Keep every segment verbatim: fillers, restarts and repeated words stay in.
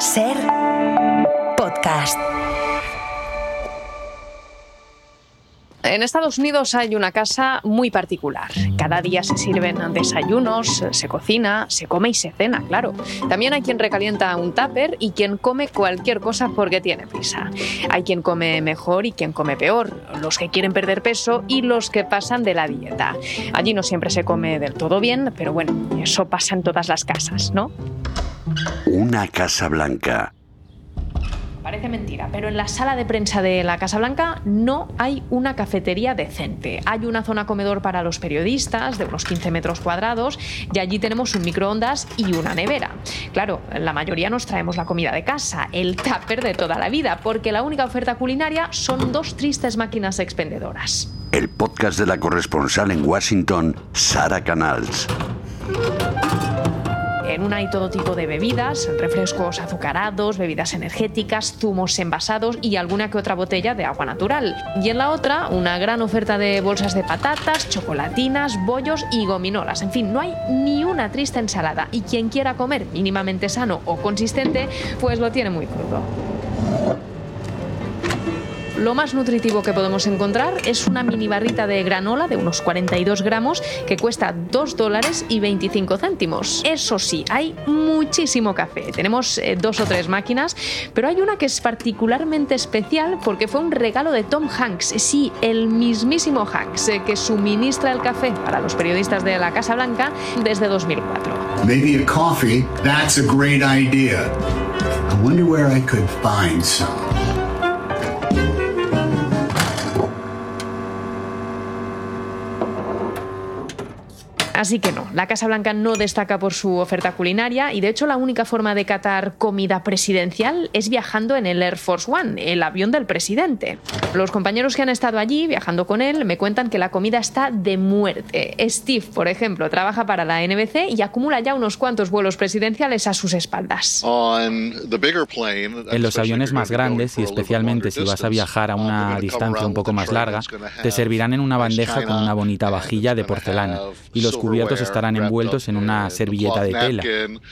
Ser podcast. En Estados Unidos hay una casa muy particular. Cada día se sirven desayunos, se cocina, se come y se cena, claro. También hay quien recalienta un tupper y quien come cualquier cosa porque tiene prisa. Hay quien come mejor y quien come peor, los que quieren perder peso y los que pasan de la dieta. Allí no siempre se come del todo bien, pero bueno, eso pasa en todas las casas, ¿no? Una Casa Blanca. Parece mentira, pero en la sala de prensa de la Casa Blanca no hay una cafetería decente. Hay una zona comedor para los periodistas de unos quince metros cuadrados y allí tenemos un microondas y una nevera. Claro, la mayoría nos traemos la comida de casa, el tupper de toda la vida, porque la única oferta culinaria son dos tristes máquinas expendedoras. El podcast de la corresponsal en Washington, Sara Canals. En una hay todo tipo de bebidas, refrescos azucarados, bebidas energéticas, zumos envasados y alguna que otra botella de agua natural. Y en la otra, una gran oferta de bolsas de patatas, chocolatinas, bollos y gominolas. En fin, no hay ni una triste ensalada. Y quien quiera comer mínimamente sano o consistente, pues lo tiene muy crudo. Lo más nutritivo que podemos encontrar es una mini barrita de granola de unos cuarenta y dos gramos que cuesta dos dólares y veinticinco céntimos. Eso sí, hay muchísimo café. Tenemos eh, dos o tres máquinas, pero hay una que es particularmente especial porque fue un regalo de Tom Hanks. Sí, el mismísimo Hanks, eh, que suministra el café para los periodistas de la Casa Blanca desde dos mil cuatro. Maybe a coffee, that's a great idea. I wonder where I could find some. Así que no, la Casa Blanca no destaca por su oferta culinaria y de hecho la única forma de catar comida presidencial es viajando en el Air Force One, el avión del presidente. Los compañeros que han estado allí viajando con él me cuentan que la comida está de muerte. Steve, por ejemplo, trabaja para la N B C y acumula ya unos cuantos vuelos presidenciales a sus espaldas. En los aviones más grandes y especialmente si vas a viajar a una distancia un poco más larga, te servirán en una bandeja con una bonita vajilla de porcelana y los cubiertos estarán envueltos en una servilleta de tela.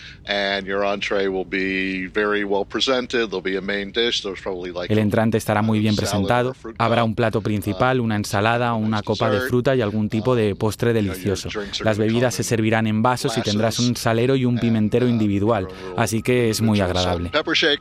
El entrante estará muy bien presentado, habrá un plato principal, una ensalada, una copa de fruta y algún tipo de postre delicioso. Las bebidas se servirán en vasos y tendrás un salero y un pimentero individual, así que es muy agradable.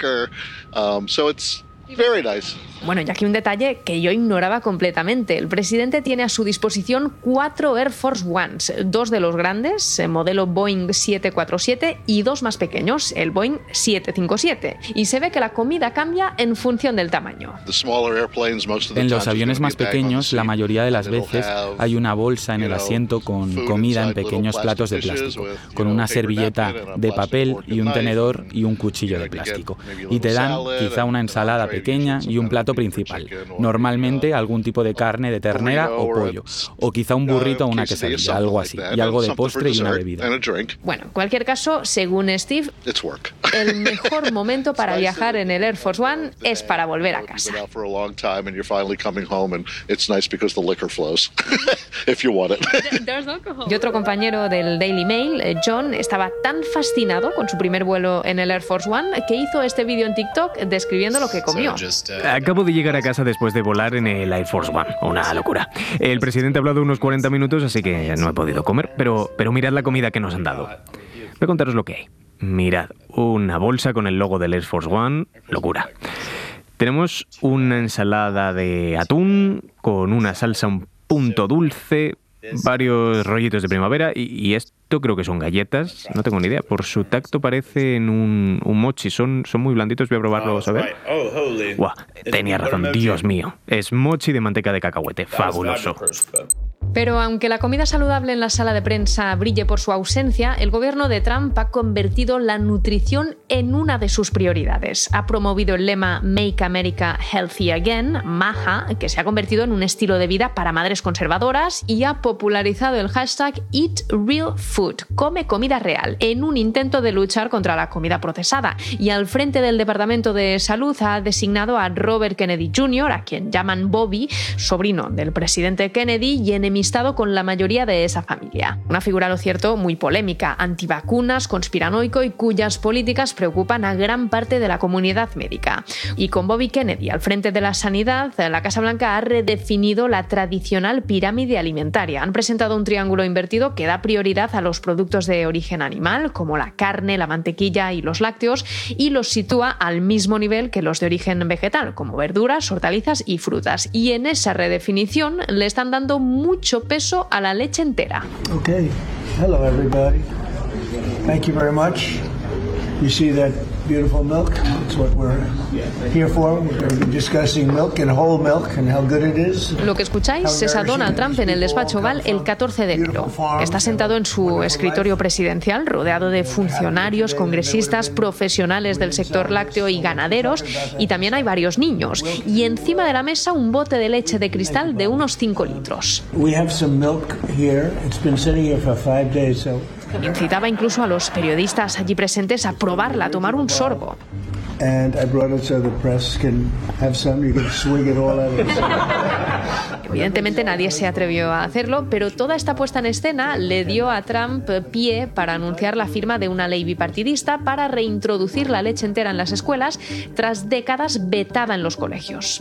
Bueno, y aquí un detalle que yo ignoraba completamente. El presidente tiene a su disposición cuatro Air Force Ones, dos de los grandes, el modelo Boeing siete cuatro siete, y dos más pequeños, el Boeing siete cinco siete. Y se ve que la comida cambia en función del tamaño. En los aviones más pequeños, la mayoría de las veces hay una bolsa en el asiento con comida en pequeños platos de plástico, con una servilleta de papel y un tenedor y un cuchillo de plástico. Y te dan quizá una ensalada pequeña y un plato principal, normalmente algún tipo de carne de ternera o pollo, o quizá un burrito o una quesadilla, algo así, y algo de postre y una bebida. Bueno, en cualquier caso, según Steve, el mejor momento para viajar en el Air Force One es para volver a casa. Y otro compañero del Daily Mail, John, estaba tan fascinado con su primer vuelo en el Air Force One que hizo este vídeo en TikTok describiendo lo que comió. Acabo de llegar a casa después de volar en el Air Force One. Una locura. El presidente ha hablado unos cuarenta minutos, así que no he podido comer, pero, pero mirad la comida que nos han dado. Voy a contaros lo que hay. Mirad, una bolsa con el logo del Air Force One. Locura. Tenemos una ensalada de atún con una salsa un punto dulce, varios rollitos de primavera y, y esto creo que son galletas, no tengo ni idea. Por su tacto parecen un, un mochi, son, son muy blanditos, voy a probarlos a ver. Guau, tenía razón, Dios mío. Es mochi de manteca de cacahuete, fabuloso. Pero aunque la comida saludable en la sala de prensa brille por su ausencia, el gobierno de Trump ha convertido la nutrición en una de sus prioridades. Ha promovido el lema Make America Healthy Again, MAHA, que se ha convertido en un estilo de vida para madres conservadoras, y ha popularizado el hashtag Eat Real Food, come comida real, en un intento de luchar contra la comida procesada. Y al frente del Departamento de Salud ha designado a Robert Kennedy junior, a quien llaman Bobby, sobrino del presidente Kennedy y enemigo enemistado con la mayoría de esa familia. Una figura, lo cierto, muy polémica, antivacunas, conspiranoico y cuyas políticas preocupan a gran parte de la comunidad médica. Y con Bobby Kennedy al frente de la sanidad, la Casa Blanca ha redefinido la tradicional pirámide alimentaria. Han presentado un triángulo invertido que da prioridad a los productos de origen animal, como la carne, la mantequilla y los lácteos, y los sitúa al mismo nivel que los de origen vegetal, como verduras, hortalizas y frutas. Y en esa redefinición le están dando mucho peso a la leche entera. Okay. Hello everybody. Thank you very much. You see that beautiful milk? That's what we're here for. We're discussing milk and whole milk and how good it is. Lo que escucháis es a Donald Trump en el despacho Oval el catorce de enero. Está sentado en su escritorio presidencial, rodeado de funcionarios, congresistas, profesionales del sector lácteo y ganaderos, y también hay varios niños. Y encima de la mesa un bote de leche de cristal de unos cinco litros. We have some milk here. It's been sitting here for five days, so Incitaba incluso a los periodistas allí presentes a probarla, a tomar un sorbo. And I brought it so the press can have some. You can swig it all out of it. Evidentemente nadie se atrevió a hacerlo, pero toda esta puesta en escena le dio a Trump pie para anunciar la firma de una ley bipartidista para reintroducir la leche entera en las escuelas tras décadas vetada en los colegios.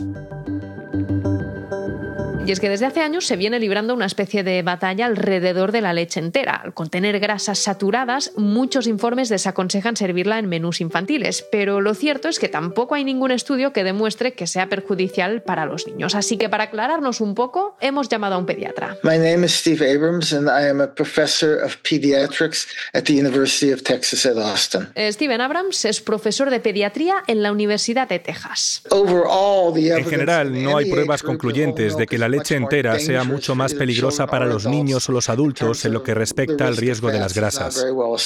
Y es que desde hace años se viene librando una especie de batalla alrededor de la leche entera. Al contener grasas saturadas, muchos informes desaconsejan servirla en menús infantiles, pero lo cierto es que tampoco hay ningún estudio que demuestre que sea perjudicial para los niños. Así que para aclararnos un poco, hemos llamado a un pediatra. My name is Steve Abrams and I am a professor of pediatrics at the University of Texas at Austin. Steven Abrams es profesor de pediatría en la Universidad de Texas. En general, no hay pruebas concluyentes de que la leche entera sea mucho más peligrosa para los niños o los adultos en lo que respecta al riesgo de las grasas.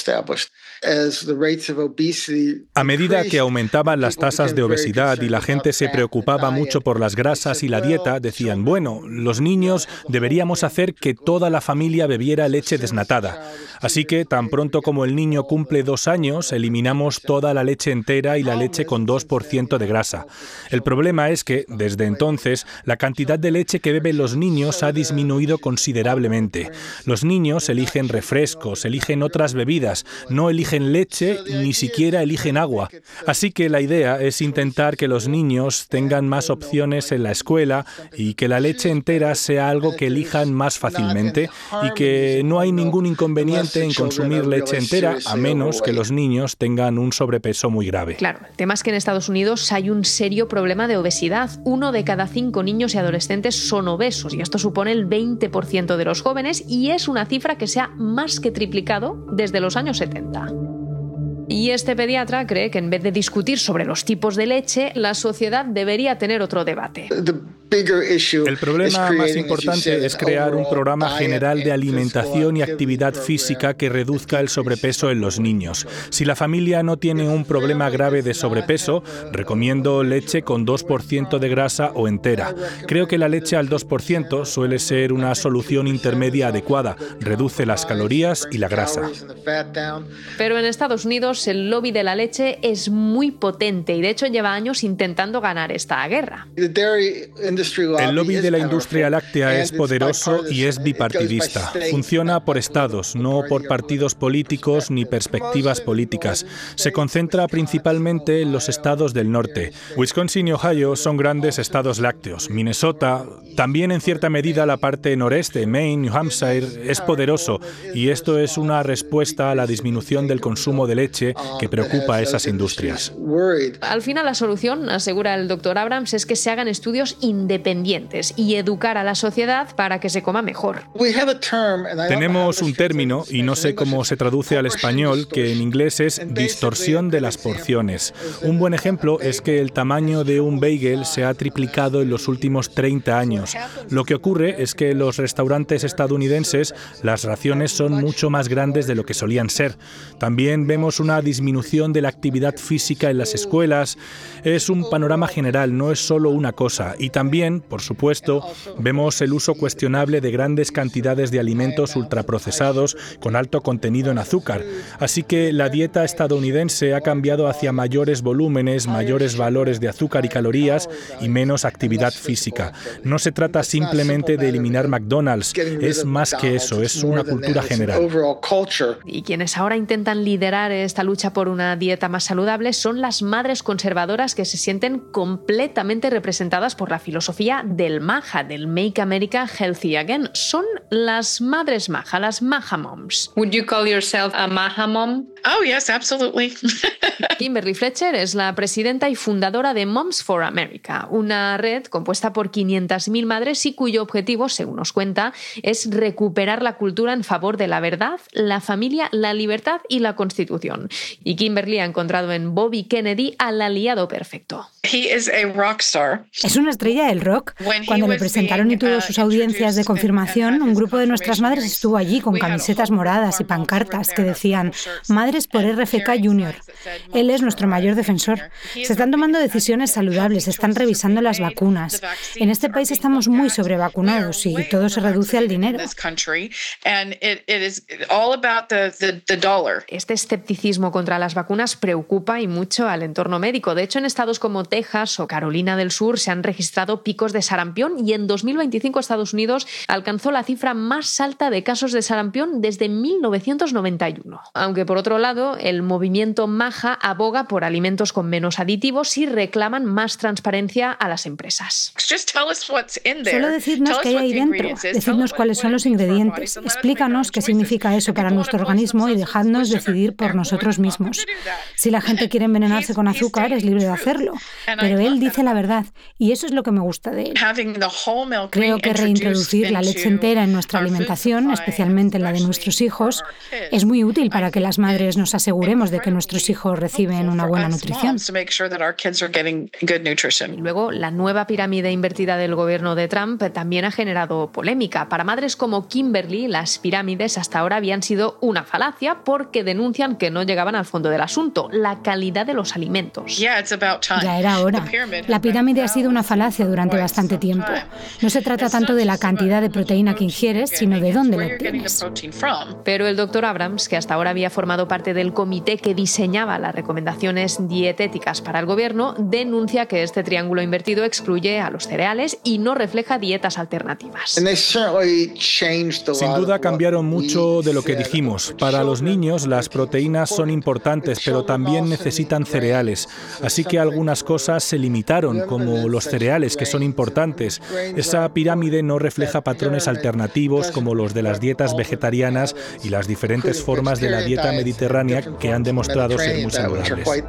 A medida que aumentaban las tasas de obesidad y la gente se preocupaba mucho por las grasas y la dieta, decían, bueno, los niños deberíamos hacer que toda la familia bebiera leche desnatada. Así que, tan pronto como el niño cumple dos años, eliminamos toda la leche entera y la leche con dos por ciento de grasa. El problema es que, desde entonces, la cantidad de leche que beben los niños ha disminuido considerablemente. Los niños eligen refrescos, eligen otras bebidas, no eligen leche, ni siquiera eligen agua. Así que la idea es intentar que los niños tengan más opciones en la escuela y que la leche entera sea algo que elijan más fácilmente y que no hay ningún inconveniente en consumir leche entera a menos que los niños tengan un sobrepeso muy grave. Claro, el tema es que en Estados Unidos hay un serio problema de obesidad. Uno de cada cinco niños y adolescentes son obesos y esto supone el veinte por ciento de los jóvenes y es una cifra que se ha más que triplicado desde los años setenta. Y este pediatra cree que en vez de discutir sobre los tipos de leche, la sociedad debería tener otro debate. El problema más importante es crear un programa general de alimentación y actividad física que reduzca el sobrepeso en los niños. Si la familia no tiene un problema grave de sobrepeso, recomiendo leche con dos por ciento de grasa o entera. Creo que la leche al dos por ciento suele ser una solución intermedia adecuada. Reduce las calorías y la grasa. Pero en Estados Unidos el lobby de la leche es muy potente y de hecho lleva años intentando ganar esta guerra. El lobby de la industria láctea es poderoso y es bipartidista. Funciona por estados, no por partidos políticos ni perspectivas políticas. Se concentra principalmente en los estados del norte. Wisconsin y Ohio son grandes estados lácteos. Minnesota, también en cierta medida la parte noreste, Maine, New Hampshire, es poderoso y esto es una respuesta a la disminución del consumo de leche que preocupa a esas industrias. Al final la solución, asegura el doctor Abrams, es que se hagan estudios independientes y educar a la sociedad para que se coma mejor. Tenemos un término, y no sé cómo se traduce al español, que en inglés es distorsión de las porciones. Un buen ejemplo es que el tamaño de un bagel se ha triplicado en los últimos treinta años. Lo que ocurre es que en los restaurantes estadounidenses las raciones son mucho más grandes de lo que solían ser. También vemos una disminución de la actividad física en las escuelas. Es un panorama general, no es solo una cosa. Y también también, por supuesto, vemos el uso cuestionable de grandes cantidades de alimentos ultraprocesados con alto contenido en azúcar. Así que la dieta estadounidense ha cambiado hacia mayores volúmenes, mayores valores de azúcar y calorías y menos actividad física. No se trata simplemente de eliminar McDonald's, es más que eso, es una cultura general. Y quienes ahora intentan liderar esta lucha por una dieta más saludable son las madres conservadoras que se sienten completamente representadas por la filosofía del MAHA, del Make America Healthy Again. Son las madres MAHA, las MAHA Moms. Would you call yourself a MAHA mom? Oh, yes, absolutely. Kimberly Fletcher es la presidenta y fundadora de Moms for America, una red compuesta por quinientas mil madres y cuyo objetivo, según nos cuenta, es recuperar la cultura en favor de la verdad, la familia, la libertad y la Constitución. Y Kimberly ha encontrado en Bobby Kennedy al aliado perfecto. Es una estrella del rock. Cuando le presentaron y tuvo sus audiencias de confirmación, un grupo de nuestras madres estuvo allí con camisetas moradas y pancartas que decían «Madres por R F K Junior». Él es nuestro mayor defensor. Se están tomando decisiones saludables, se están revisando las vacunas. En este país estamos muy sobrevacunados y todo se reduce al dinero. Este escepticismo contra las vacunas preocupa y mucho al entorno médico. De hecho, en estados como Texas o Carolina del Sur se han registrado picos de sarampión y en dos mil veinticinco Estados Unidos alcanzó la cifra más alta de casos de sarampión desde mil novecientos noventa y uno. Aunque por otro lado, el movimiento MAHA aboga por alimentos con menos aditivos y reclaman más transparencia a las empresas. Solo decirnos qué hay ahí dentro, decirnos cuáles son los ingredientes, explícanos qué significa eso para nuestro organismo y dejadnos decidir por nosotros mismos. Si la gente quiere envenenarse con azúcar, es libre de hacerlo, pero él dice la verdad y eso es lo que me gusta de él. Creo que reintroducir la leche entera en nuestra alimentación, especialmente en la de nuestros hijos, es muy útil para que las madres nos aseguremos de que nuestros hijos reciben una buena nutrición. Y luego, la nueva pirámide invertida del gobierno de Trump también ha generado polémica. Para madres como Kimberly, las pirámides hasta ahora habían sido una falacia porque denuncian que no llegaban al fondo del asunto, la calidad de los alimentos. Ya era hora. La pirámide ha sido una falacia durante bastante tiempo. No se trata tanto de la cantidad de proteína que ingieres, sino de dónde la obtienes. Pero el doctor Abrams, que hasta ahora había formado parte del comité que diseñaba las recomendaciones dietéticas para el gobierno, denuncia que este triángulo invertido excluye a los cereales y no refleja dietas alternativas. Sin duda cambiaron mucho de lo que dijimos. Para los niños las proteínas son importantes, pero también necesitan cereales. Así que algunas cosas se limitaron, como los cereales, que son importantes. Esa pirámide no refleja patrones alternativos como los de las dietas vegetarianas y las diferentes formas de la dieta mediterránea que han demostrado ser muy saludables.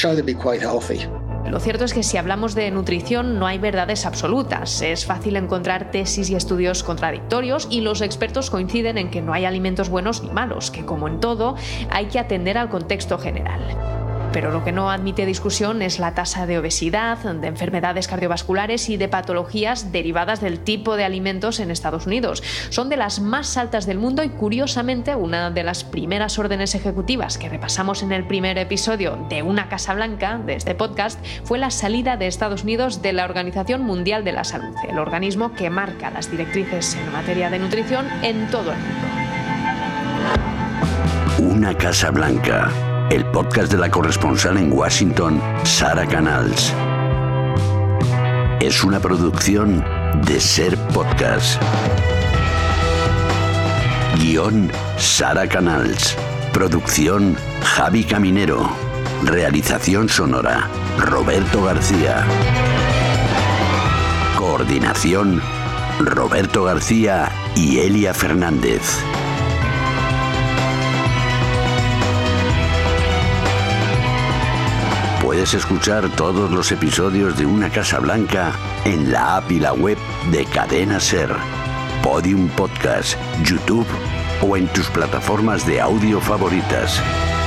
Lo cierto es que si hablamos de nutrición no hay verdades absolutas. Es fácil encontrar tesis y estudios contradictorios y los expertos coinciden en que no hay alimentos buenos ni malos, que como en todo hay que atender al contexto general. Pero lo que no admite discusión es la tasa de obesidad, de enfermedades cardiovasculares y de patologías derivadas del tipo de alimentos en Estados Unidos. Son de las más altas del mundo y, curiosamente, una de las primeras órdenes ejecutivas que repasamos en el primer episodio de Una Casa Blanca, de este podcast, fue la salida de Estados Unidos de la Organización Mundial de la Salud, el organismo que marca las directrices en materia de nutrición en todo el mundo. Una Casa Blanca. El podcast de la corresponsal en Washington, Sara Canals. Es una producción de Ser Podcast. Guión, Sara Canals. Producción, Javi Caminero. Realización sonora, Roberto García. Coordinación, Roberto García y Elia Fernández. Puedes escuchar todos los episodios de Una Casa Blanca en la app y la web de Cadena Ser, Podium Podcast, YouTube o en tus plataformas de audio favoritas.